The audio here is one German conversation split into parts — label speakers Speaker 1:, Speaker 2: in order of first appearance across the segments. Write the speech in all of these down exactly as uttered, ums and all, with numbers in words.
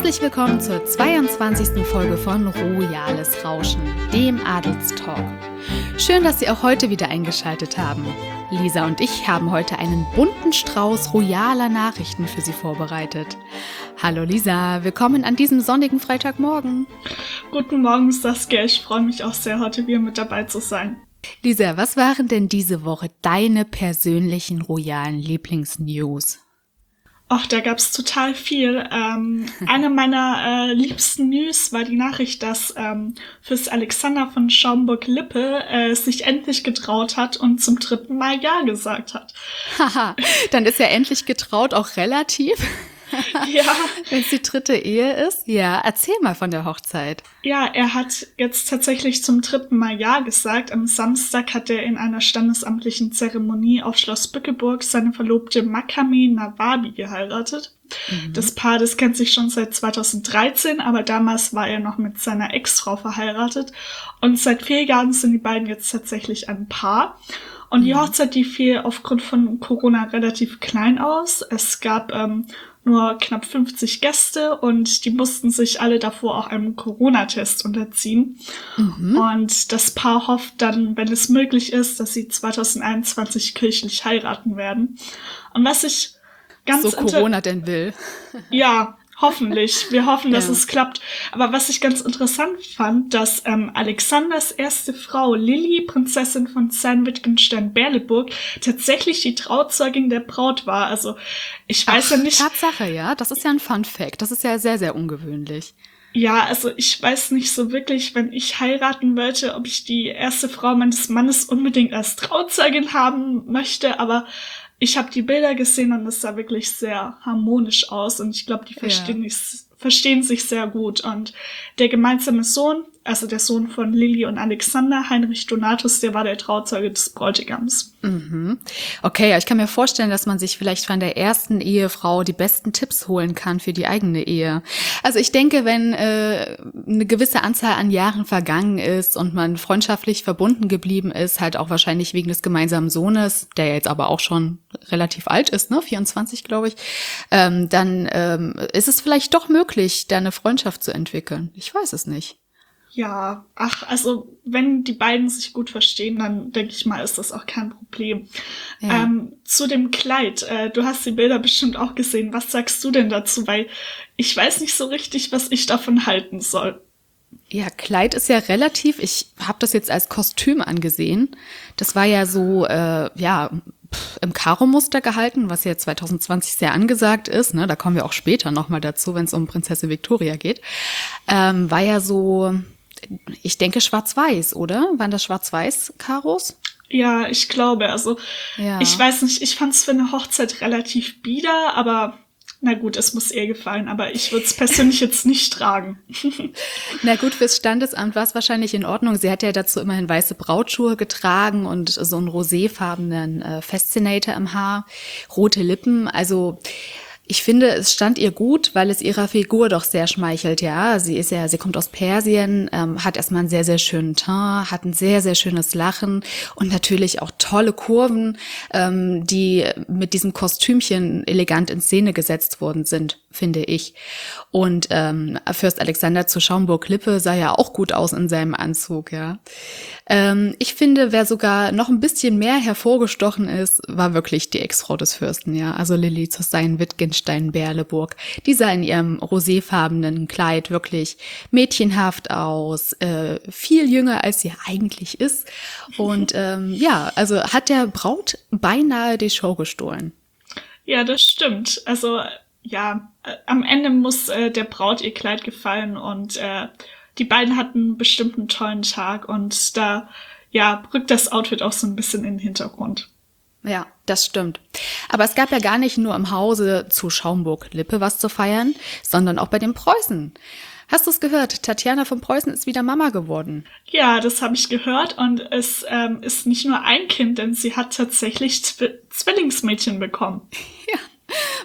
Speaker 1: Herzlich willkommen zur zweiundzwanzigsten Folge von Royales Rauschen, dem Adelstalk. Schön, dass Sie auch heute wieder eingeschaltet haben. Lisa und ich haben heute einen bunten Strauß royaler Nachrichten für Sie vorbereitet. Hallo Lisa, willkommen an diesem sonnigen Freitagmorgen.
Speaker 2: Guten Morgen Saskia, ich freue mich auch sehr, heute wieder mit dabei zu sein.
Speaker 1: Lisa, was waren denn diese Woche deine persönlichen royalen Lieblingsnews?
Speaker 2: Ach, da gab's total viel. Ähm, eine meiner äh, liebsten News war die Nachricht, dass ähm, Fürst Alexander von Schaumburg-Lippe äh, sich endlich getraut hat und zum dritten Mal Ja gesagt hat.
Speaker 1: Haha, dann ist er endlich getraut auch relativ.
Speaker 2: Ja.
Speaker 1: Wenn es die dritte Ehe ist? Ja, erzähl mal von der Hochzeit.
Speaker 2: Ja, er hat jetzt tatsächlich zum dritten Mal Ja gesagt. Am Samstag hat er in einer standesamtlichen Zeremonie auf Schloss Bückeburg seine Verlobte Makame Nawabi geheiratet. Mhm. Das Paar, das kennt sich schon seit zweitausenddreizehn, aber damals war er noch mit seiner Ex-Frau verheiratet. Und seit vier Jahren sind die beiden jetzt tatsächlich ein Paar. Und die Hochzeit, die fiel aufgrund von Corona relativ klein aus. Es gab ähm, nur knapp fünfzig Gäste und die mussten sich alle davor auch einem Corona-Test unterziehen. Mhm. Und das Paar hofft dann, wenn es möglich ist, dass sie zweitausendeinundzwanzig kirchlich heiraten werden. Und was ich ganz...
Speaker 1: So Corona denn will.
Speaker 2: Ja, hoffentlich. Wir hoffen, dass
Speaker 1: ja.
Speaker 2: es klappt. Aber was ich ganz interessant fand, dass ähm, Alexanders erste Frau Lilly, Prinzessin von Sayn-Wittgenstein-Berleburg, tatsächlich die Trauzeugin der Braut war. Also ich weiß
Speaker 1: Ach,
Speaker 2: ja nicht...
Speaker 1: Tatsache, ja. Das ist ja ein Fun-Fact. Das ist ja sehr, sehr ungewöhnlich.
Speaker 2: Ja, also ich weiß nicht so wirklich, wenn ich heiraten wollte, ob ich die erste Frau meines Mannes unbedingt als Trauzeugin haben möchte, aber ich habe die Bilder gesehen und es sah wirklich sehr harmonisch aus und ich glaube, die verstehen, ja. verstehen sich sehr gut. Und der gemeinsame Sohn, also der Sohn von Lilly und Alexander, Heinrich Donatus, der war der Trauzeuge des Bräutigams.
Speaker 1: Mhm. Okay, ja, ich kann mir vorstellen, dass man sich vielleicht von der ersten Ehefrau die besten Tipps holen kann für die eigene Ehe. Also ich denke, wenn äh, eine gewisse Anzahl an Jahren vergangen ist und man freundschaftlich verbunden geblieben ist, halt auch wahrscheinlich wegen des gemeinsamen Sohnes, der jetzt aber auch schon relativ alt ist, ne, vierundzwanzig glaube ich, ähm, dann ähm, ist es vielleicht doch möglich, da eine Freundschaft zu entwickeln. Ich weiß es nicht.
Speaker 2: Ja, ach, also wenn die beiden sich gut verstehen, dann denke ich mal, ist das auch kein Problem. Ja. Ähm, zu dem Kleid, äh, du hast die Bilder bestimmt auch gesehen. Was sagst du denn dazu? Weil ich weiß nicht so richtig, was ich davon halten soll.
Speaker 1: Ja, Kleid ist ja relativ, ich habe das jetzt als Kostüm angesehen. Das war ja so, äh, ja, im Karo-Muster gehalten, was ja zweitausendzwanzig sehr angesagt ist, ne, da kommen wir auch später nochmal dazu, wenn es um Prinzessin Victoria geht, ähm, war ja so, ich denke schwarz-weiß, oder? Waren das schwarz-weiß-Karos?
Speaker 2: Ja, ich glaube, also
Speaker 1: ja.
Speaker 2: ich weiß nicht, ich fand es für eine Hochzeit relativ bieder, aber na gut, es muss ihr gefallen, aber ich würde es persönlich jetzt nicht tragen.
Speaker 1: Na gut, fürs Standesamt war es wahrscheinlich in Ordnung. Sie hat ja dazu immerhin weiße Brautschuhe getragen und so einen roséfarbenen äh, Fascinator im Haar, rote Lippen, also ich finde, es stand ihr gut, weil es ihrer Figur doch sehr schmeichelt, ja. Sie ist ja, sie kommt aus Persien, ähm, hat erstmal einen sehr, sehr schönen Teint, hat ein sehr, sehr schönes Lachen und natürlich auch tolle Kurven, ähm, die mit diesem Kostümchen elegant in Szene gesetzt worden sind, finde ich. Und ähm, Fürst Alexander zu Schaumburg-Lippe sah ja auch gut aus in seinem Anzug, ja. Ähm, ich finde, wer sogar noch ein bisschen mehr hervorgestochen ist, war wirklich die Ex-Frau des Fürsten, ja. Also Lilly zu Sayn-Wittgenstein-Berleburg. Die sah in ihrem roséfarbenen Kleid wirklich mädchenhaft aus, äh, viel jünger, als sie eigentlich ist. Und ähm, ja, also hat der Braut beinahe die Show gestohlen.
Speaker 2: Ja, das stimmt. Also ja, äh, am Ende muss äh, der Braut ihr Kleid gefallen und äh, die beiden hatten bestimmt einen tollen Tag und da, ja, rückt das Outfit auch so ein bisschen in den Hintergrund.
Speaker 1: Ja, das stimmt. Aber es gab ja gar nicht nur im Hause zu Schaumburg-Lippe was zu feiern, sondern auch bei den Preußen. Hast du es gehört? Tatjana von Preußen ist wieder Mama geworden.
Speaker 2: Ja, das habe ich gehört und es ähm, ist nicht nur ein Kind, denn sie hat tatsächlich Zw- Zwillingsmädchen bekommen.
Speaker 1: Ja.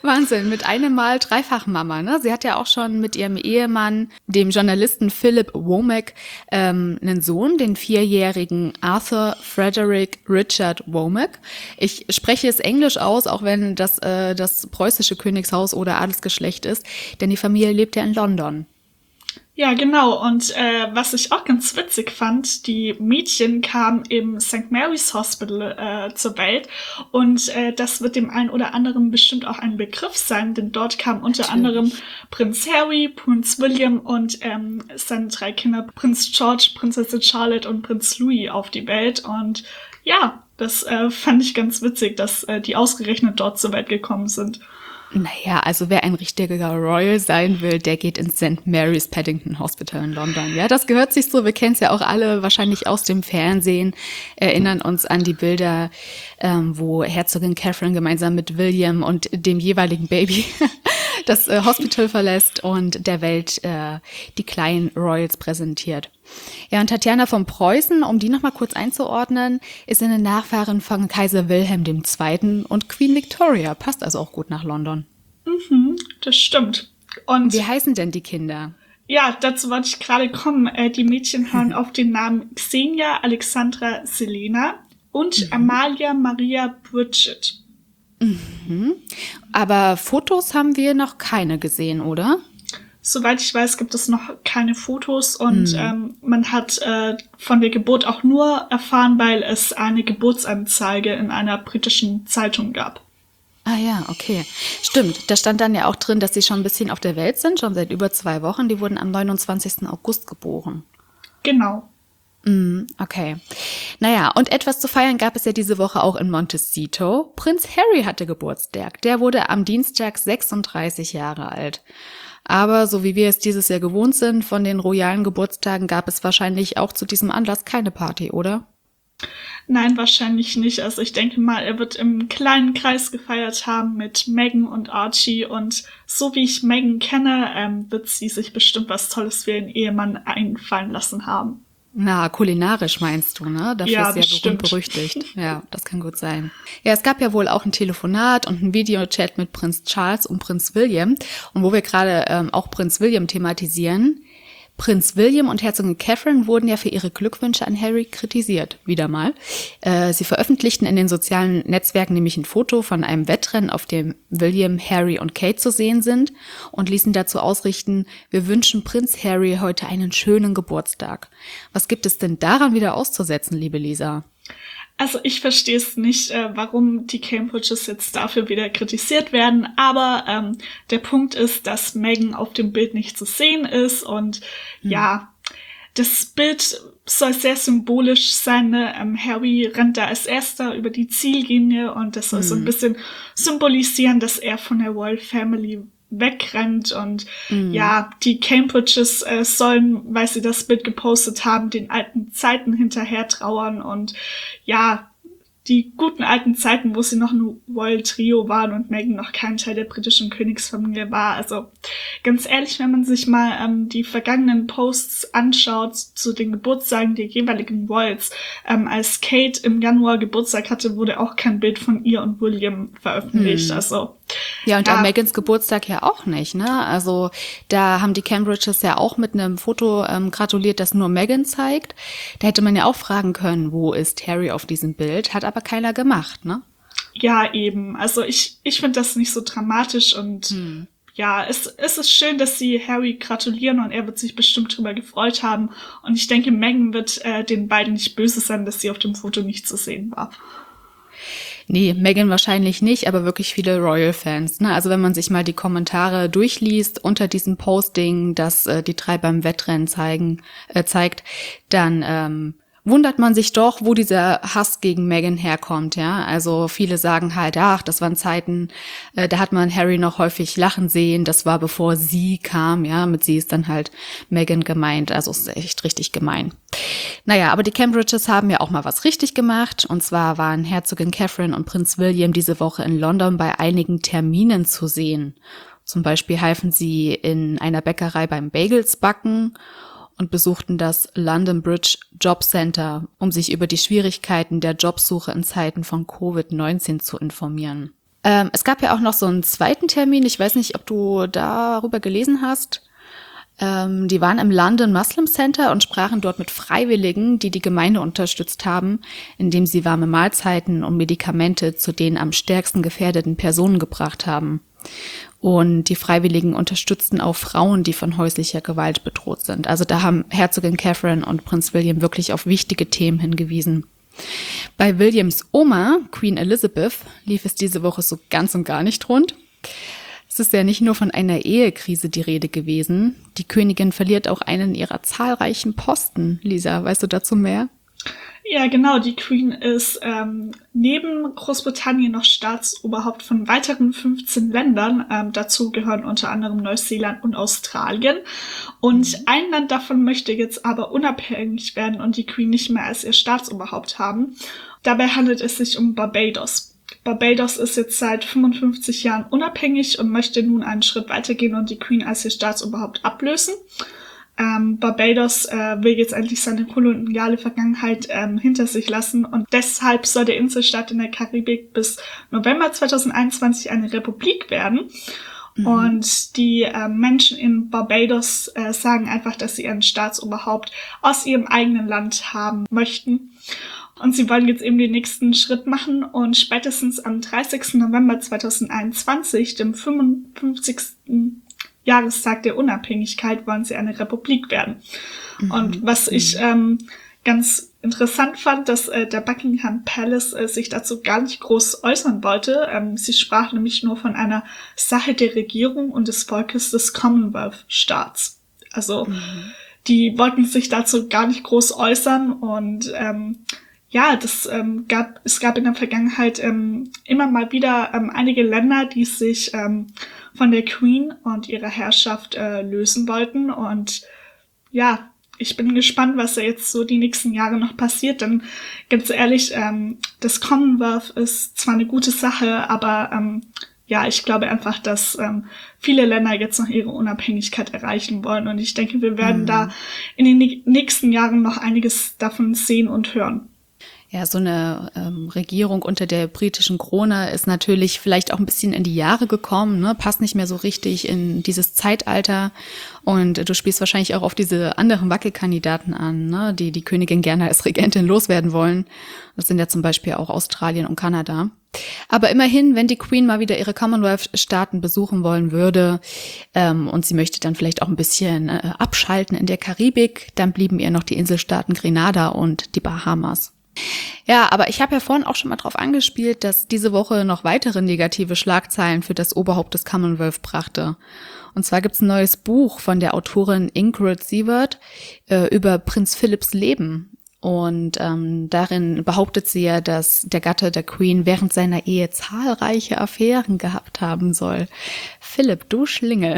Speaker 1: Wahnsinn, mit einem Mal Dreifachmama, ne? Sie hat ja auch schon mit ihrem Ehemann, dem Journalisten Philip Womack, ähm, einen Sohn, den vierjährigen Arthur Frederick Richard Womack. Ich spreche es Englisch aus, auch wenn das äh, das preußische Königshaus oder Adelsgeschlecht ist, denn die Familie lebt ja in London.
Speaker 2: Ja, genau. Und äh, was ich auch ganz witzig fand, die Mädchen kamen im Sankt Mary's Hospital äh, zur Welt und äh, das wird dem einen oder anderen bestimmt auch ein Begriff sein, denn dort kamen unter
Speaker 1: Natürlich.
Speaker 2: anderem Prinz Harry, Prinz William und ähm, seine drei Kinder, Prinz George, Prinzessin Charlotte und Prinz Louis auf die Welt. Und ja, das äh, fand ich ganz witzig, dass äh, die ausgerechnet dort zur Welt gekommen sind.
Speaker 1: Naja, also wer ein richtiger Royal sein will, der geht ins Sankt Mary's Paddington Hospital in London. Ja, das gehört sich so. Wir kennen es ja auch alle wahrscheinlich aus dem Fernsehen, erinnern uns an die Bilder, ähm, wo Herzogin Catherine gemeinsam mit William und dem jeweiligen Baby das äh, Hospital verlässt und der Welt äh, die kleinen Royals präsentiert. Ja, und Tatjana von Preußen, um die nochmal kurz einzuordnen, ist eine Nachfahrin von Kaiser Wilhelm der Zweite. und Queen Victoria. Passt also auch gut nach London.
Speaker 2: Mhm, das stimmt. Und
Speaker 1: wie heißen denn die Kinder?
Speaker 2: Ja, dazu wollte ich gerade kommen. Äh, die Mädchen hören auf den Namen Xenia Alexandra Selena und mhm. Amalia Maria Bridget.
Speaker 1: Mhm. Aber Fotos haben wir noch keine gesehen, oder?
Speaker 2: Soweit ich weiß, gibt es noch keine Fotos und mhm. ähm, man hat äh, von der Geburt auch nur erfahren, weil es eine Geburtsanzeige in einer britischen Zeitung gab.
Speaker 1: Ah ja, okay. Stimmt, da stand dann ja auch drin, dass sie schon ein bisschen auf der Welt sind, schon seit über zwei Wochen. Die wurden am neunundzwanzigsten August geboren.
Speaker 2: Genau.
Speaker 1: Mm, okay. Naja, und etwas zu feiern gab es ja diese Woche auch in Montecito. Prinz Harry hatte Geburtstag. Der wurde am Dienstag sechsunddreißig Jahre alt. Aber so wie wir es dieses Jahr gewohnt sind von den royalen Geburtstagen, gab es wahrscheinlich auch zu diesem Anlass keine Party, oder?
Speaker 2: Nein, wahrscheinlich nicht. Also ich denke mal, er wird im kleinen Kreis gefeiert haben mit Meghan und Archie. Und so wie ich Meghan kenne, ähm, wird sie sich bestimmt was Tolles für ihren Ehemann einfallen lassen haben.
Speaker 1: Na, kulinarisch meinst du, ne? Dafür
Speaker 2: ja,
Speaker 1: ist ja berühmt berüchtigt. Ja, das kann gut sein. Ja, es gab ja wohl auch ein Telefonat und ein Videochat mit Prinz Charles und Prinz William. Und wo wir gerade ähm, auch Prinz William thematisieren, Prinz William und Herzogin Catherine wurden ja für ihre Glückwünsche an Harry kritisiert, wieder mal. Äh, sie veröffentlichten in den sozialen Netzwerken nämlich ein Foto von einem Wettrennen, auf dem William, Harry und Kate zu sehen sind und ließen dazu ausrichten, wir wünschen Prinz Harry heute einen schönen Geburtstag. Was gibt es denn daran wieder auszusetzen, liebe Lisa?
Speaker 2: Also ich verstehe es nicht, äh, warum die Cambridges jetzt dafür wieder kritisiert werden, aber ähm, der Punkt ist, dass Meghan auf dem Bild nicht zu sehen ist und hm. ja, das Bild soll sehr symbolisch sein, ne? Ähm, Harry rennt da als erster über die Ziellinie und das soll hm. so ein bisschen symbolisieren, dass er von der Royal Family wegrennt und mm. ja, die Cambridges äh, sollen, weil sie das Bild gepostet haben, den alten Zeiten hinterher trauern und ja, die guten alten Zeiten, wo sie noch ein Royal Trio waren und Meghan noch kein Teil der britischen Königsfamilie war. Also ganz ehrlich, wenn man sich mal ähm, die vergangenen Posts anschaut zu den Geburtstagen der jeweiligen Royals, ähm, als Kate im Januar Geburtstag hatte, wurde auch kein Bild von ihr und William veröffentlicht. Hm. Also
Speaker 1: ja, und
Speaker 2: ja.
Speaker 1: an Megans Geburtstag ja auch nicht, ne? Also da haben die Cambridges ja auch mit einem Foto ähm, gratuliert, das nur Meghan zeigt. Da hätte man ja auch fragen können, wo ist Harry auf diesem Bild? Hat aber keiner gemacht, ne?
Speaker 2: Ja, eben. Also ich ich finde das nicht so dramatisch und hm. ja, es, es ist schön, dass sie Harry gratulieren und er wird sich bestimmt drüber gefreut haben. Und ich denke, Meghan wird äh, den beiden nicht böse sein, dass sie auf dem Foto nicht zu sehen war.
Speaker 1: Nee, Meghan wahrscheinlich nicht, aber wirklich viele Royal-Fans, ne? Also wenn man sich mal die Kommentare durchliest unter diesem Posting, das äh, die drei beim Wettrennen zeigen, äh, zeigt, dann ähm, wundert man sich doch, wo dieser Hass gegen Meghan herkommt, ja. Also viele sagen halt, ach, das waren Zeiten, äh, da hat man Harry noch häufig lachen sehen, das war bevor sie kam, ja. Mit sie ist dann halt Meghan gemeint, also ist echt richtig gemein. Naja, aber die Cambridges haben ja auch mal was richtig gemacht. Und zwar waren Herzogin Catherine und Prinz William diese Woche in London bei einigen Terminen zu sehen. Zum Beispiel halfen sie in einer Bäckerei beim Bagels backen und besuchten das London Bridge Job Center, um sich über die Schwierigkeiten der Jobsuche in Zeiten von Covid neunzehn zu informieren. Ähm, es gab ja auch noch so einen zweiten Termin. Ich weiß nicht, ob du darüber gelesen hast. Ähm, die waren im London Muslim Center und sprachen dort mit Freiwilligen, die die Gemeinde unterstützt haben, indem sie warme Mahlzeiten und Medikamente zu den am stärksten gefährdeten Personen gebracht haben. Und die Freiwilligen unterstützten auch Frauen, die von häuslicher Gewalt bedroht sind. Also da haben Herzogin Catherine und Prinz William wirklich auf wichtige Themen hingewiesen. Bei Williams Oma, Queen Elizabeth, lief es diese Woche so ganz und gar nicht rund. Es ist ja nicht nur von einer Ehekrise die Rede gewesen. Die Königin verliert auch einen ihrer zahlreichen Posten. Lisa, weißt du dazu mehr?
Speaker 2: Ja, genau. Die Queen ist ähm, neben Großbritannien noch Staatsoberhaupt von weiteren fünfzehn Ländern. Ähm, dazu gehören unter anderem Neuseeland und Australien. Und mhm. ein Land davon möchte jetzt aber unabhängig werden und die Queen nicht mehr als ihr Staatsoberhaupt haben. Dabei handelt es sich um Barbados. Barbados ist jetzt seit fünfundfünfzig Jahren unabhängig und möchte nun einen Schritt weitergehen und die Queen als ihr Staatsoberhaupt ablösen. Ähm, Barbados äh, will jetzt endlich seine koloniale Vergangenheit ähm, hinter sich lassen und deshalb soll der Inselstaat in der Karibik bis November zweitausendeinundzwanzig eine Republik werden. Mhm. Und die äh, Menschen in Barbados äh, sagen einfach, dass sie ihren Staatsoberhaupt aus ihrem eigenen Land haben möchten. Und sie wollen jetzt eben den nächsten Schritt machen und spätestens am dreißigsten November zweitausendeinundzwanzig, dem fünfundfünfzigsten Jahrestag der Unabhängigkeit, wollen sie eine Republik werden. Mhm. Und was ich ähm, ganz interessant fand, dass äh, der Buckingham Palace äh, sich dazu gar nicht groß äußern wollte. Ähm, sie sprach nämlich nur von einer Sache der Regierung und des Volkes des Commonwealth-Staats. Also mhm. die wollten sich dazu gar nicht groß äußern und ähm, ja, das ähm, gab es gab in der Vergangenheit ähm, immer mal wieder ähm, einige Länder, die sich ähm, von der Queen und ihrer Herrschaft äh, lösen wollten. Und ja, ich bin gespannt, was da jetzt so die nächsten Jahre noch passiert. Denn ganz ehrlich, ähm, das Commonwealth ist zwar eine gute Sache, aber ähm, ja, ich glaube einfach, dass ähm, viele Länder jetzt noch ihre Unabhängigkeit erreichen wollen. Und ich denke, wir werden mhm. da in den nächsten Jahren noch einiges davon sehen und hören.
Speaker 1: Ja, so eine ähm, Regierung unter der britischen Krone ist natürlich vielleicht auch ein bisschen in die Jahre gekommen, ne? Passt nicht mehr so richtig in dieses Zeitalter. Und du spielst wahrscheinlich auch auf diese anderen Wackelkandidaten an, ne? Die die Königin gerne als Regentin loswerden wollen. Das sind ja zum Beispiel auch Australien und Kanada. Aber immerhin, wenn die Queen mal wieder ihre Commonwealth-Staaten besuchen wollen würde ähm, und sie möchte dann vielleicht auch ein bisschen äh, abschalten in der Karibik, dann blieben ihr noch die Inselstaaten Grenada und die Bahamas. Ja, aber ich habe ja vorhin auch schon mal drauf angespielt, dass diese Woche noch weitere negative Schlagzeilen für das Oberhaupt des Commonwealth brachte. Und zwar gibt's ein neues Buch von der Autorin Ingrid Seward äh, über Prinz Philipps Leben. Und ähm, darin behauptet sie ja, dass der Gatte der Queen während seiner Ehe zahlreiche Affären gehabt haben soll. Philipp, du Schlingel.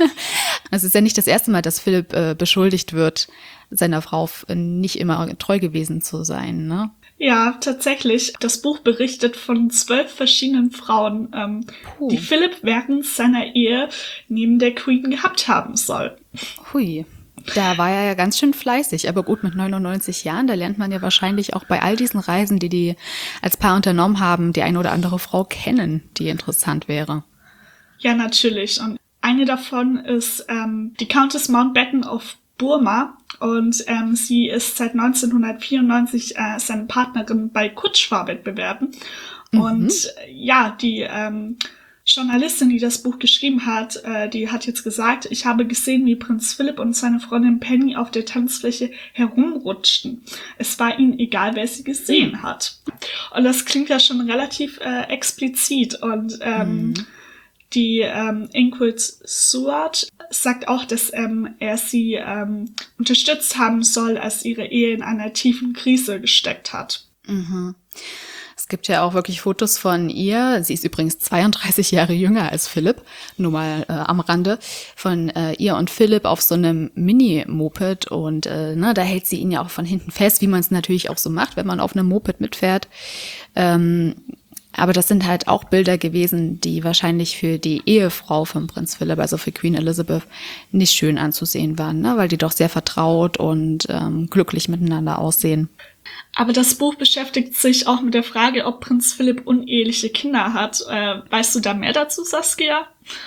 Speaker 1: Es ist ja nicht das erste Mal, dass Philipp äh, beschuldigt wird, seiner Frau nicht immer treu gewesen zu sein, ne?
Speaker 2: Ja, tatsächlich. Das Buch berichtet von zwölf verschiedenen Frauen, ähm, die Philipp während seiner Ehe neben der Queen gehabt haben soll.
Speaker 1: Hui. Da war er ja ganz schön fleißig, aber gut, mit neunundneunzig Jahren, da lernt man ja wahrscheinlich auch bei all diesen Reisen, die die als Paar unternommen haben, die eine oder andere Frau kennen, die interessant wäre.
Speaker 2: Ja, natürlich. Und eine davon ist ähm, die Countess Mountbatten of Burma und ähm, sie ist seit neunzehnhundertvierundneunzig äh, seine Partnerin bei Kutschfahrwettbewerben. Mhm. Und äh, ja, die ähm, Journalistin, die das Buch geschrieben hat, äh, die hat jetzt gesagt, ich habe gesehen, wie Prinz Philipp und seine Freundin Penny auf der Tanzfläche herumrutschten. Es war ihnen egal, wer sie gesehen mhm. hat. Und das klingt ja schon relativ äh, explizit und ähm, mhm. Die ähm, Ingrid Seward sagt auch, dass ähm, er sie ähm, unterstützt haben soll, als ihre Ehe in einer tiefen Krise gesteckt hat.
Speaker 1: Mhm. Es gibt ja auch wirklich Fotos von ihr. Sie ist übrigens zweiunddreißig Jahre jünger als Philipp, nur mal äh, am Rande, von äh, ihr und Philipp auf so einem Mini-Moped. Und äh, ne, da hält sie ihn ja auch von hinten fest, wie man es natürlich auch so macht, wenn man auf einem Moped mitfährt. Ähm, Aber das sind halt auch Bilder gewesen, die wahrscheinlich für die Ehefrau von Prinz Philipp, also für Queen Elizabeth, nicht schön anzusehen waren, ne? Weil die doch sehr vertraut und ähm, glücklich miteinander aussehen.
Speaker 2: Aber das Buch beschäftigt sich auch mit der Frage, ob Prinz Philipp uneheliche Kinder hat. Äh, weißt du da mehr dazu, Saskia?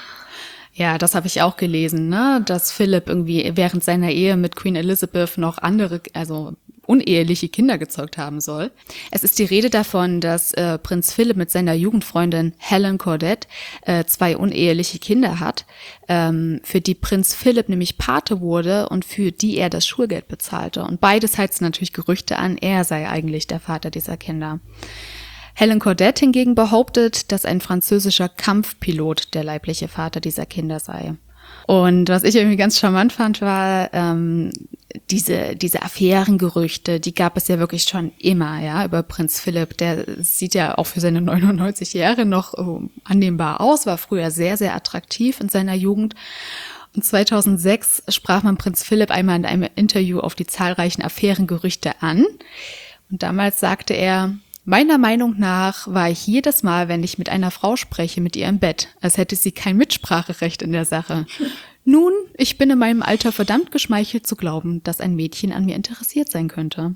Speaker 1: Ja, das habe ich auch gelesen, ne, dass Philipp irgendwie während seiner Ehe mit Queen Elizabeth noch andere, also uneheliche Kinder gezeugt haben soll. Es ist die Rede davon, dass äh, Prinz Philipp mit seiner Jugendfreundin Helen Cordet äh, zwei uneheliche Kinder hat, ähm, für die Prinz Philipp nämlich Pate wurde und für die er das Schulgeld bezahlte. Und beides heizt natürlich Gerüchte an, er sei eigentlich der Vater dieser Kinder. Helen Cordet hingegen behauptet, dass ein französischer Kampfpilot der leibliche Vater dieser Kinder sei. Und was ich irgendwie ganz charmant fand, war ähm, diese diese Affärengerüchte, die gab es ja wirklich schon immer, ja, über Prinz Philipp. Der sieht ja auch für seine neunundneunzig Jahre noch äh, annehmbar aus, war früher sehr, sehr attraktiv in seiner Jugend. Und zweitausendsechs sprach man Prinz Philipp einmal in einem Interview auf die zahlreichen Affärengerüchte an. Und damals sagte er: Meiner Meinung nach war ich jedes Mal, wenn ich mit einer Frau spreche, mit ihr im Bett, als hätte sie kein Mitspracherecht in der Sache. Nun, ich bin in meinem Alter verdammt geschmeichelt zu glauben, dass ein Mädchen an mir interessiert sein könnte.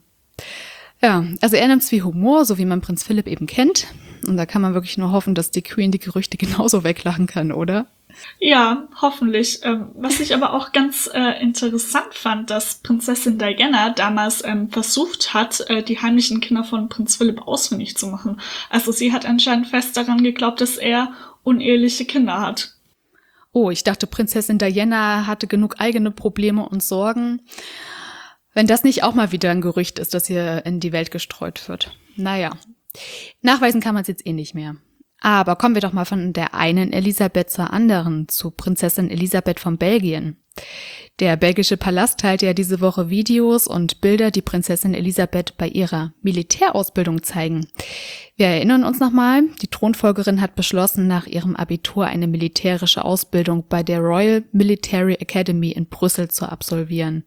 Speaker 1: Ja, also er nimmt es wie Humor, so wie man Prinz Philipp eben kennt. Und da kann man wirklich nur hoffen, dass die Queen die Gerüchte genauso weglachen kann, oder?
Speaker 2: Ja, hoffentlich. Ähm, was ich aber auch ganz äh, interessant fand, dass Prinzessin Diana damals ähm, versucht hat, äh, die heimlichen Kinder von Prinz Philipp ausfindig zu machen. Also sie hat anscheinend fest daran geglaubt, dass er uneheliche Kinder hat.
Speaker 1: Oh, ich dachte, Prinzessin Diana hatte genug eigene Probleme und Sorgen. Wenn das nicht auch mal wieder ein Gerücht ist, das hier in die Welt gestreut wird. Naja, nachweisen kann man es jetzt eh nicht mehr. Aber kommen wir doch mal von der einen Elisabeth zur anderen, zu Prinzessin Elisabeth von Belgien. Der belgische Palast teilte ja diese Woche Videos und Bilder, die Prinzessin Elisabeth bei ihrer Militärausbildung zeigen. Wir erinnern uns nochmal, die Thronfolgerin hat beschlossen, nach ihrem Abitur eine militärische Ausbildung bei der Royal Military Academy in Brüssel zu absolvieren.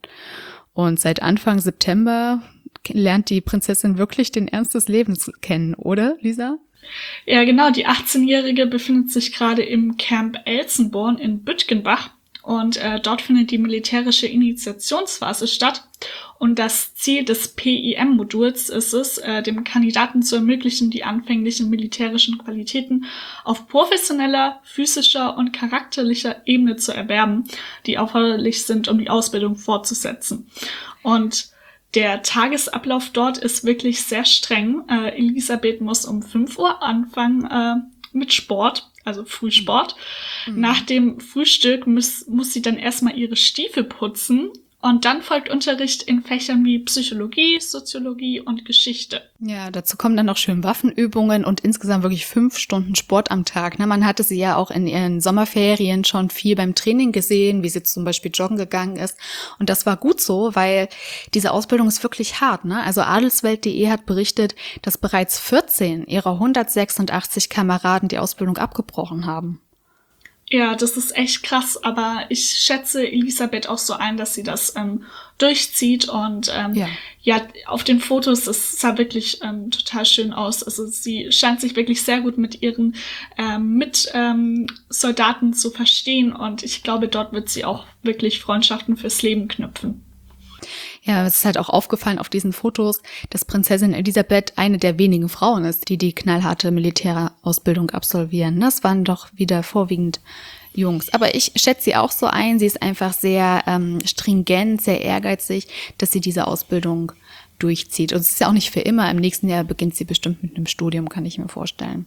Speaker 1: Und seit Anfang September lernt die Prinzessin wirklich den Ernst des Lebens kennen, oder, Lisa?
Speaker 2: Ja, genau. Die achtzehnjährige befindet sich gerade im Camp Elsenborn in Bütgenbach und äh, dort findet die militärische Initiationsphase statt. Und das Ziel des P I M-Moduls ist es, äh, dem Kandidaten zu ermöglichen, die anfänglichen militärischen Qualitäten auf professioneller, physischer und charakterlicher Ebene zu erwerben, die erforderlich sind, um die Ausbildung fortzusetzen. Und der Tagesablauf dort ist wirklich sehr streng. Äh, Elisabeth muss um fünf Uhr anfangen äh, mit Sport, also Frühsport. Mhm. Nach dem Frühstück muss, muss sie dann erstmal ihre Stiefel putzen. Und dann folgt Unterricht in Fächern wie Psychologie, Soziologie und Geschichte.
Speaker 1: Ja, dazu kommen dann noch schön Waffenübungen und insgesamt wirklich fünf Stunden Sport am Tag. Man hatte sie ja auch in ihren Sommerferien schon viel beim Training gesehen, wie sie zum Beispiel joggen gegangen ist. Und das war gut so, weil diese Ausbildung ist wirklich hart, ne? Also Adelswelt punkt de hat berichtet, dass bereits vierzehn ihrer hundertsechsundachtzig Kameraden die Ausbildung abgebrochen haben.
Speaker 2: Ja, das ist echt krass, aber ich schätze Elisabeth auch so ein, dass sie das ähm, durchzieht und ähm, ja. ja, auf den Fotos, das sah wirklich ähm, total schön aus. Also sie scheint sich wirklich sehr gut mit ihren ähm, Mitsoldaten ähm, zu verstehen und ich glaube, dort wird sie auch wirklich Freundschaften fürs Leben knüpfen.
Speaker 1: Ja, es ist halt auch aufgefallen auf diesen Fotos, dass Prinzessin Elisabeth eine der wenigen Frauen ist, die die knallharte Militärausbildung absolvieren. Das waren doch wieder vorwiegend Jungs. Aber ich schätze sie auch so ein. Sie ist einfach sehr ähm, stringent, sehr ehrgeizig, dass sie diese Ausbildung durchzieht. Und es ist ja auch nicht für immer. Im nächsten Jahr beginnt sie bestimmt mit einem Studium, kann ich mir vorstellen.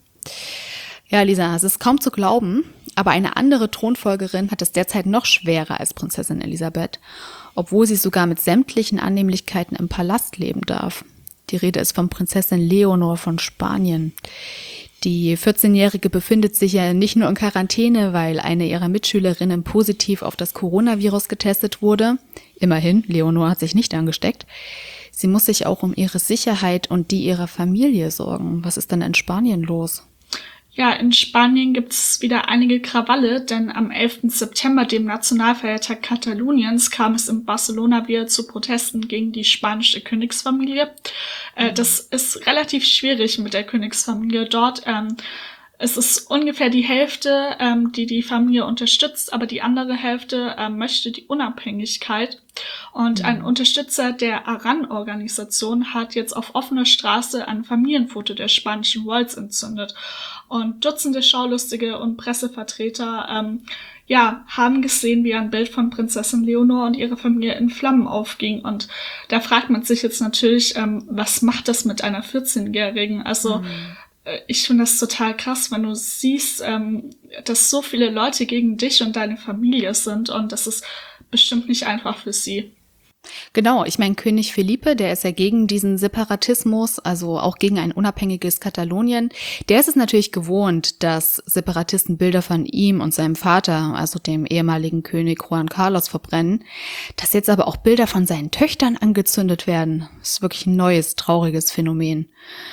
Speaker 1: Ja, Lisa, es ist kaum zu glauben, aber eine andere Thronfolgerin hat es derzeit noch schwerer als Prinzessin Elisabeth, obwohl sie sogar mit sämtlichen Annehmlichkeiten im Palast leben darf. Die Rede ist von Prinzessin Leonor von Spanien. Die vierzehnjährige befindet sich ja nicht nur in Quarantäne, weil eine ihrer Mitschülerinnen positiv auf das Coronavirus getestet wurde. Immerhin, Leonor hat sich nicht angesteckt. Sie muss sich auch um ihre Sicherheit und die ihrer Familie sorgen. Was ist denn in Spanien los?
Speaker 2: Ja, in Spanien gibt es wieder einige Krawalle, denn am elften September, dem Nationalfeiertag Kataloniens, kam es in Barcelona wieder zu Protesten gegen die spanische Königsfamilie. Äh, das ist relativ schwierig mit der Königsfamilie dort. Ähm, es ist ungefähr die Hälfte, ähm, die die Familie unterstützt, aber die andere Hälfte ähm, möchte die Unabhängigkeit. Und ein Unterstützer der Aran-Organisation hat jetzt auf offener Straße ein Familienfoto der spanischen Royals entzündet. Und Dutzende Schaulustige und Pressevertreter ähm, ja, haben gesehen, wie ein Bild von Prinzessin Leonor und ihrer Familie in Flammen aufging. Und da fragt man sich jetzt natürlich, ähm, was macht das mit einer vierzehnjährigen? Also mhm. ich finde das total krass, wenn du siehst, ähm, dass so viele Leute gegen dich und deine Familie sind, und das ist bestimmt nicht einfach für sie.
Speaker 1: Genau, ich meine, König Felipe, der ist ja gegen diesen Separatismus, also auch gegen ein unabhängiges Katalonien. Der ist es natürlich gewohnt, dass Separatisten Bilder von ihm und seinem Vater, also dem ehemaligen König Juan Carlos, verbrennen. Dass jetzt aber auch Bilder von seinen Töchtern angezündet werden, ist wirklich ein neues, trauriges Phänomen.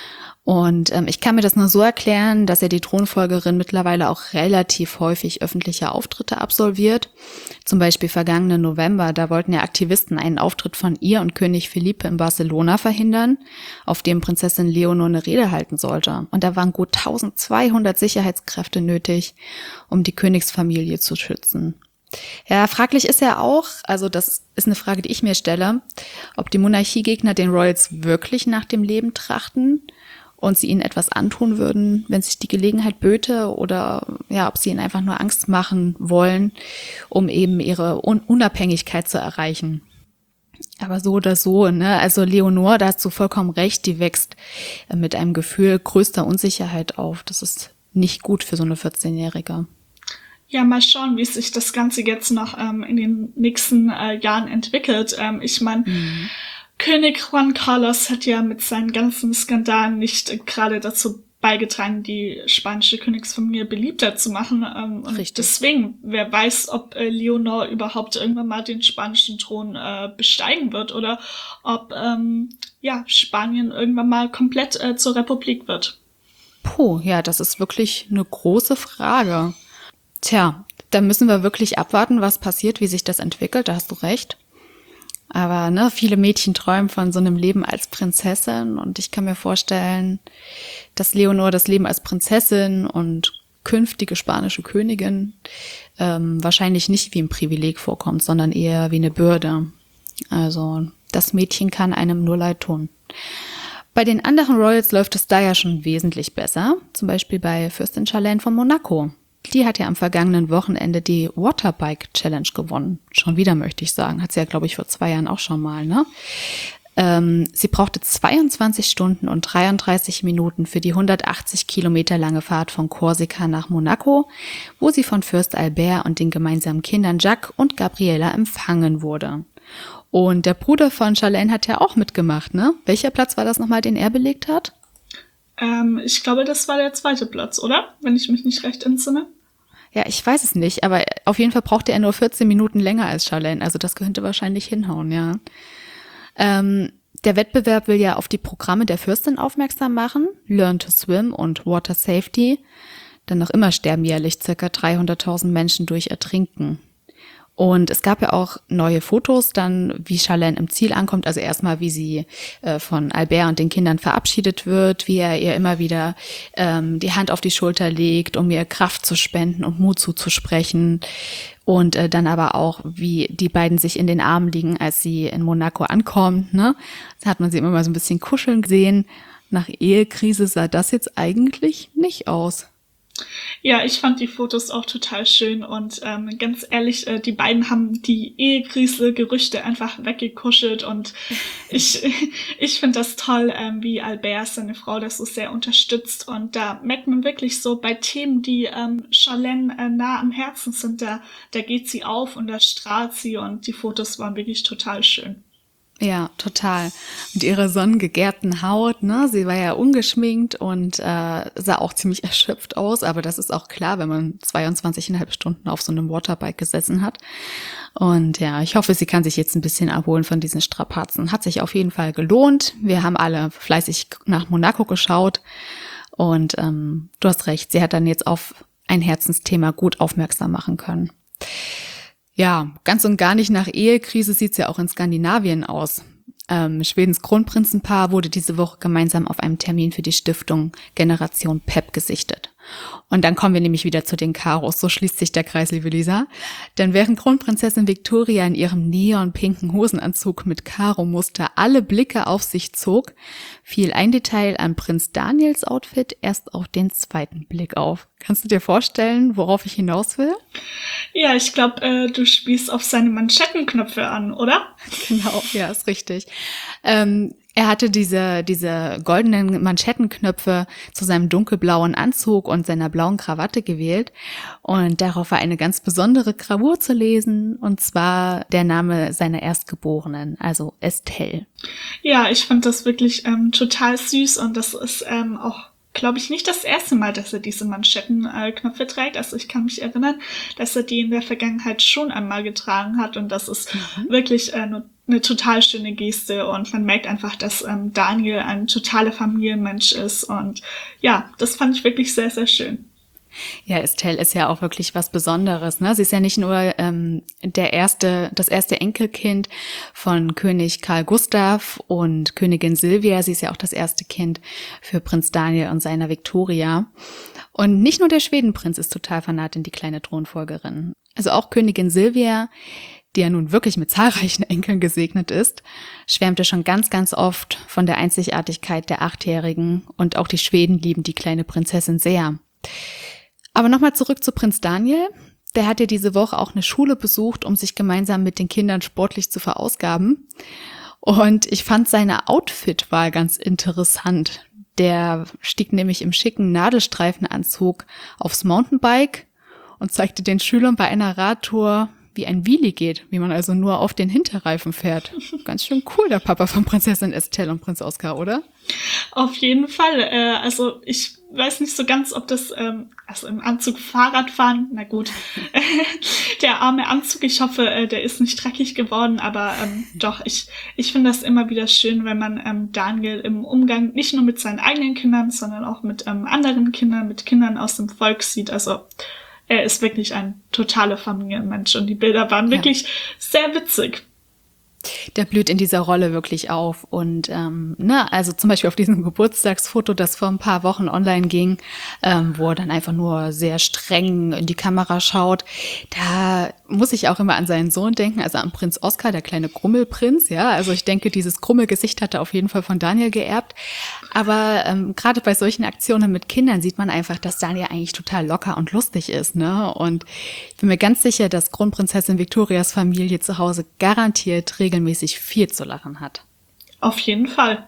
Speaker 1: Und ähm, ich kann mir das nur so erklären, dass ja die Thronfolgerin mittlerweile auch relativ häufig öffentliche Auftritte absolviert. Zum Beispiel vergangenen November, da wollten ja Aktivisten einen Auftritt von ihr und König Felipe in Barcelona verhindern, auf dem Prinzessin Leonor eine Rede halten sollte. Und da waren gut eintausendzweihundert Sicherheitskräfte nötig, um die Königsfamilie zu schützen. Ja, fraglich ist ja auch, also das ist eine Frage, die ich mir stelle, ob die Monarchiegegner den Royals wirklich nach dem Leben trachten und sie ihnen etwas antun würden, wenn sich die Gelegenheit böte, oder ja, ob sie ihnen einfach nur Angst machen wollen, um eben ihre Un- Unabhängigkeit zu erreichen. Aber so oder so, ne, also Leonor, da hast du vollkommen recht, die wächst mit einem Gefühl größter Unsicherheit auf. Das ist nicht gut für so eine vierzehnjährige.
Speaker 2: Ja, mal schauen, wie sich das Ganze jetzt noch ähm, in den nächsten äh, Jahren entwickelt. Ähm, ich meine, mhm. König Juan Carlos hat ja mit seinen ganzen Skandalen nicht äh, gerade dazu beigetragen, die spanische Königsfamilie beliebter zu machen. Ähm, und Richtig. Deswegen, wer weiß, ob äh, Leonor überhaupt irgendwann mal den spanischen Thron äh, besteigen wird, oder ob ähm, ja Spanien irgendwann mal komplett äh, zur Republik wird.
Speaker 1: Puh, ja, das ist wirklich eine große Frage. Tja, da müssen wir wirklich abwarten, was passiert, wie sich das entwickelt, da hast du recht. Aber ne, viele Mädchen träumen von so einem Leben als Prinzessin, und ich kann mir vorstellen, dass Leonor das Leben als Prinzessin und künftige spanische Königin ähm, wahrscheinlich nicht wie ein Privileg vorkommt, sondern eher wie eine Bürde. Also das Mädchen kann einem nur leid tun. Bei den anderen Royals läuft es da ja schon wesentlich besser, zum Beispiel bei Fürstin Charlene von Monaco. Die hat ja am vergangenen Wochenende die Waterbike Challenge gewonnen. Schon wieder, möchte ich sagen. Hat sie ja, glaube ich, vor zwei Jahren auch schon mal, ne? Ähm, sie brauchte zweiundzwanzig Stunden und dreiunddreißig Minuten für die hundertachtzig Kilometer lange Fahrt von Korsika nach Monaco, wo sie von Fürst Albert und den gemeinsamen Kindern Jacques und Gabriela empfangen wurde. Und der Bruder von Charlene hat ja auch mitgemacht, ne? Welcher Platz war das nochmal, den er belegt hat?
Speaker 2: Ähm, ich glaube, das war der zweite Platz, oder? Wenn ich mich nicht recht entsinne.
Speaker 1: Ja, ich weiß es nicht, aber auf jeden Fall brauchte er nur vierzehn Minuten länger als Charlene. Also das könnte wahrscheinlich hinhauen, ja. Ähm, der Wettbewerb will ja auf die Programme der Fürstin aufmerksam machen. Learn to Swim und Water Safety. Denn noch immer sterben jährlich circa dreihunderttausend Menschen durch Ertrinken. Und es gab ja auch neue Fotos dann, wie Charlene im Ziel ankommt. Also erstmal, wie sie äh, von Albert und den Kindern verabschiedet wird, wie er ihr immer wieder ähm, die Hand auf die Schulter legt, um ihr Kraft zu spenden und Mut zuzusprechen. Und äh, dann aber auch, wie die beiden sich in den Armen liegen, als sie in Monaco ankommt. Ne? Da hat man sie immer mal so ein bisschen kuscheln gesehen. Nach Ehekrise sah das jetzt eigentlich nicht aus.
Speaker 2: Ja, ich fand die Fotos auch total schön, und ähm, ganz ehrlich, äh, die beiden haben die Ehekrise-Gerüchte einfach weggekuschelt, und ich ich finde das toll, ähm, wie Albert seine Frau das so sehr unterstützt, und da merkt man wirklich so, bei Themen, die ähm, Charlene äh, nah am Herzen sind, da, da geht sie auf und da strahlt sie, und die Fotos waren wirklich total schön.
Speaker 1: Ja, total. Mit ihrer sonnengegärten Haut, ne? Sie war ja ungeschminkt und äh, sah auch ziemlich erschöpft aus, aber das ist auch klar, wenn man zweiundzwanzig Komma fünf Stunden auf so einem Waterbike gesessen hat. Und ja, ich hoffe, sie kann sich jetzt ein bisschen erholen von diesen Strapazen. Hat sich auf jeden Fall gelohnt. Wir haben alle fleißig nach Monaco geschaut, und ähm, du hast recht, sie hat dann jetzt auf ein Herzensthema gut aufmerksam machen können. Ja, ganz und gar nicht nach Ehekrise sieht's ja auch in Skandinavien aus. Ähm, Schwedens Kronprinzenpaar wurde diese Woche gemeinsam auf einem Termin für die Stiftung Generation P E P gesichtet. Und dann kommen wir nämlich wieder zu den Karos. So schließt sich der Kreis, liebe Lisa. Denn während Kronprinzessin Victoria in ihrem neonpinken Hosenanzug mit Karo-Muster alle Blicke auf sich zog, fiel ein Detail an Prinz Daniels Outfit erst auf den zweiten Blick auf. Kannst du dir vorstellen, worauf ich hinaus will?
Speaker 2: Ja, ich glaube, äh, du spielst auf seine Manschettenknöpfe an, oder?
Speaker 1: Genau, ja, ist richtig. Ähm, er hatte diese, diese goldenen Manschettenknöpfe zu seinem dunkelblauen Anzug und seiner blauen Krawatte gewählt. Und darauf war eine ganz besondere Gravur zu lesen, und zwar der Name seiner Erstgeborenen, also Estelle.
Speaker 2: Ja, ich fand das wirklich ähm, total süß, und das ist ähm, auch, glaube ich, nicht das erste Mal, dass er diese Manschettenknöpfe trägt. Also ich kann mich erinnern, dass er die in der Vergangenheit schon einmal getragen hat, und das ist mhm. wirklich äh, eine, eine total schöne Geste, und man merkt einfach, dass ähm, Daniel ein totaler Familienmensch ist, und ja, das fand ich wirklich sehr, sehr schön.
Speaker 1: Ja, Estelle ist ja auch wirklich was Besonderes, ne? Sie ist ja nicht nur ähm, der erste, das erste Enkelkind von König Karl Gustav und Königin Silvia, sie ist ja auch das erste Kind für Prinz Daniel und seiner Victoria. Und nicht nur der Schwedenprinz ist total vernarrt in die kleine Thronfolgerin. Also auch Königin Silvia, die ja nun wirklich mit zahlreichen Enkeln gesegnet ist, schwärmte schon ganz, ganz oft von der Einzigartigkeit der Achtjährigen, und auch die Schweden lieben die kleine Prinzessin sehr. Aber nochmal zurück zu Prinz Daniel. Der hat ja diese Woche auch eine Schule besucht, um sich gemeinsam mit den Kindern sportlich zu verausgaben. Und ich fand seine Outfitwahl ganz interessant. Der stieg nämlich im schicken Nadelstreifenanzug aufs Mountainbike und zeigte den Schülern bei einer Radtour, wie ein Wheelie geht, wie man also nur auf den Hinterreifen fährt. Ganz schön cool, der Papa von Prinzessin Estelle und Prinz Oskar, oder?
Speaker 2: Auf jeden Fall. Äh, also ich weiß nicht so ganz, ob das, ähm, also im Anzug Fahrradfahren, na gut, der arme Anzug, ich hoffe, äh, der ist nicht dreckig geworden, aber ähm, doch, ich ich finde das immer wieder schön, wenn man ähm, Daniel im Umgang nicht nur mit seinen eigenen Kindern, sondern auch mit ähm, anderen Kindern, mit Kindern aus dem Volk sieht. Also er ist wirklich ein totaler Familienmensch, und die Bilder waren wirklich ja. sehr witzig.
Speaker 1: Der blüht in dieser Rolle wirklich auf, und ähm, ne, also zum Beispiel auf diesem Geburtstagsfoto, das vor ein paar Wochen online ging, ähm, wo er dann einfach nur sehr streng in die Kamera schaut, da muss ich auch immer an seinen Sohn denken, also an Prinz Oskar, der kleine Grummelprinz, ja, also ich denke, dieses Grummelgesicht hat er auf jeden Fall von Daniel geerbt, aber ähm, gerade bei solchen Aktionen mit Kindern sieht man einfach, dass Daniel eigentlich total locker und lustig ist, ne, und ich bin mir ganz sicher, dass Kronprinzessin Victorias Familie zu Hause garantiert regelmäßig viel zu lachen hat.
Speaker 2: Auf jeden Fall.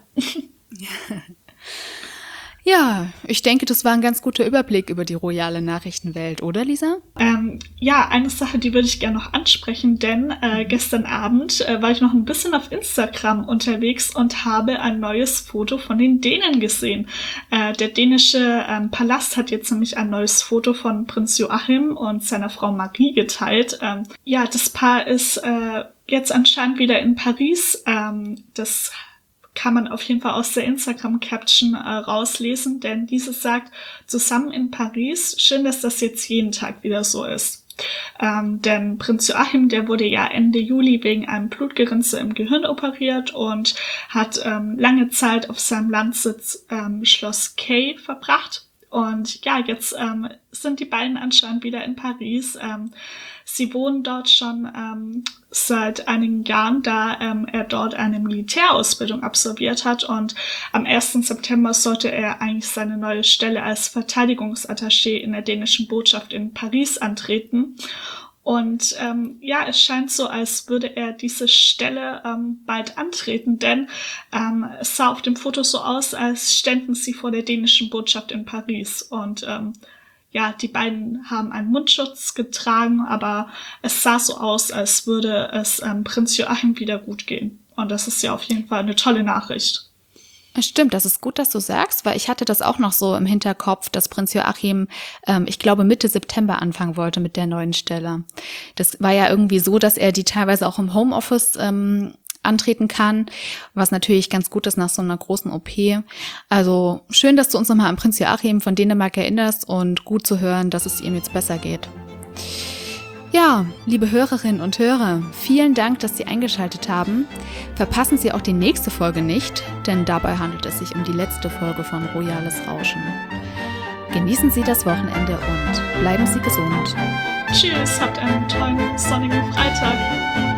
Speaker 1: Ja, ich denke, das war ein ganz guter Überblick über die royale Nachrichtenwelt, oder Lisa?
Speaker 2: Ähm, ja, eine Sache, die würde ich gerne noch ansprechen, denn äh, gestern Abend äh, war ich noch ein bisschen auf Instagram unterwegs und habe ein neues Foto von den Dänen gesehen. Äh, der dänische ähm, Palast hat jetzt nämlich ein neues Foto von Prinz Joachim und seiner Frau Marie geteilt. Ähm, ja, das Paar ist äh, jetzt anscheinend wieder in Paris. Ähm, das kann man auf jeden Fall aus der Instagram-Caption äh, rauslesen, denn dieses sagt, zusammen in Paris, schön, dass das jetzt jeden Tag wieder so ist. Ähm, denn Prinz Joachim, der wurde ja Ende Juli wegen einem Blutgerinnsel im Gehirn operiert und hat ähm, lange Zeit auf seinem Landsitz ähm, Schloss Kay verbracht. Und ja, jetzt ähm, sind die beiden anscheinend wieder in Paris. Ähm, sie wohnen dort schon ähm, seit einigen Jahren, da ähm, er dort eine Militärausbildung absolviert hat. Und am ersten September sollte er eigentlich seine neue Stelle als Verteidigungsattaché in der dänischen Botschaft in Paris antreten. Und ähm, ja, es scheint so, als würde er diese Stelle ähm, bald antreten, denn ähm, es sah auf dem Foto so aus, als ständen sie vor der dänischen Botschaft in Paris. Und ähm, ja, die beiden haben einen Mundschutz getragen, aber es sah so aus, als würde es ähm, Prinz Joachim wieder gut gehen. Und das ist ja auf jeden Fall eine tolle Nachricht.
Speaker 1: Stimmt, das ist gut, dass du sagst, weil ich hatte das auch noch so im Hinterkopf, dass Prinz Joachim, ähm, ich glaube, Mitte September anfangen wollte mit der neuen Stelle. Das war ja irgendwie so, dass er die teilweise auch im Homeoffice ähm, antreten kann, was natürlich ganz gut ist nach so einer großen O P. Also schön, dass du uns nochmal an Prinz Joachim von Dänemark erinnerst, und gut zu hören, dass es ihm jetzt besser geht. Ja, liebe Hörerinnen und Hörer, vielen Dank, dass Sie eingeschaltet haben. Verpassen Sie auch die nächste Folge nicht, denn dabei handelt es sich um die letzte Folge von Royales Rauschen. Genießen Sie das Wochenende und bleiben Sie gesund.
Speaker 2: Tschüss, habt einen tollen sonnigen Freitag.